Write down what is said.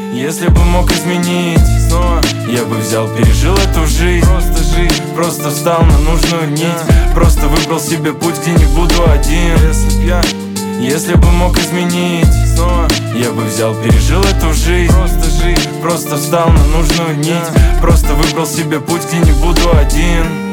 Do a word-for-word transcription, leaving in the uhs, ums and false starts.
Если бы мог изменить снова, я бы взял, пережил эту жизнь. Просто жизнь, просто встал на нужную нить. Просто выбрал себе путь, где не буду один. Если б я, если бы мог изменить снова, я бы взял, пережил эту жизнь. Просто жизнь, просто встал на нужную нить. Просто выбрал себе путь, где не буду один.